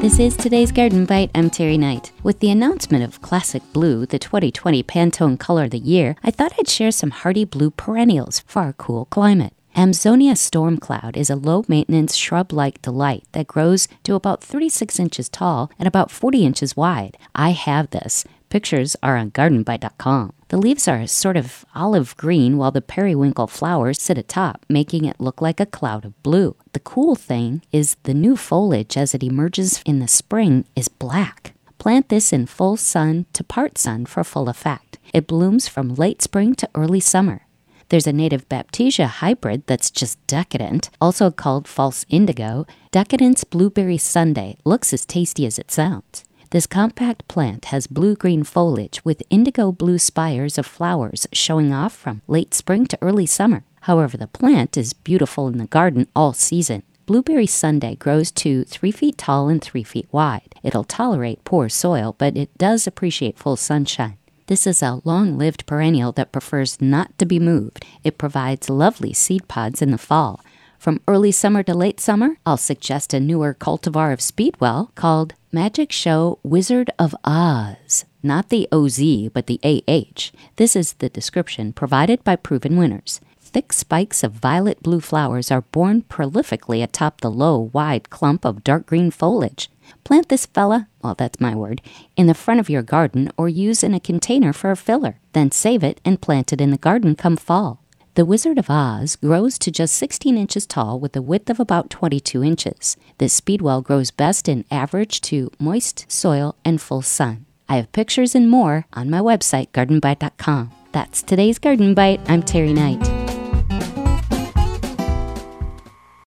This is today's Garden Bite. I'm Terry Knight. With the announcement of Classic Blue, the 2020 Pantone Color of the Year, I thought I'd share some hardy blue perennials for our cool climate. Amsonia Stormcloud is a low-maintenance shrub-like delight that grows to about 36 inches tall and about 40 inches wide. I have this. Pictures are on gardenbite.com. The leaves are sort of olive green while the periwinkle flowers sit atop, making it look like a cloud of blue. The cool thing is the new foliage as it emerges in the spring is black. Plant this in full sun to part sun for full effect. It blooms from late spring to early summer. There's a native Baptisia hybrid that's just decadent, also called false indigo. Decadence Blueberry Sundae looks as tasty as it sounds. This compact plant has blue-green foliage with indigo-blue spires of flowers showing off from late spring to early summer. However, the plant is beautiful in the garden all season. Blueberry Sundae grows to 3 feet tall and 3 feet wide. It'll tolerate poor soil, but it does appreciate full sunshine. This is a long-lived perennial that prefers not to be moved. It provides lovely seed pods in the fall. From early summer to late summer, I'll suggest a newer cultivar of Speedwell called Magic Show Wizard of Oz. Not the OZ, but the AH. This is the description provided by proven winners. Thick spikes of violet blue flowers are borne prolifically atop the low, wide clump of dark green foliage. Plant this fella, well, that's my word, in the front of your garden or use in a container for a filler. Then save it and plant it in the garden come fall. The Wizard of Oz grows to just 16 inches tall with a width of about 22 inches. This Speedwell grows best in average to moist soil and full sun. I have pictures and more on my website, gardenbite.com. That's today's Garden Bite. I'm Terry Knight.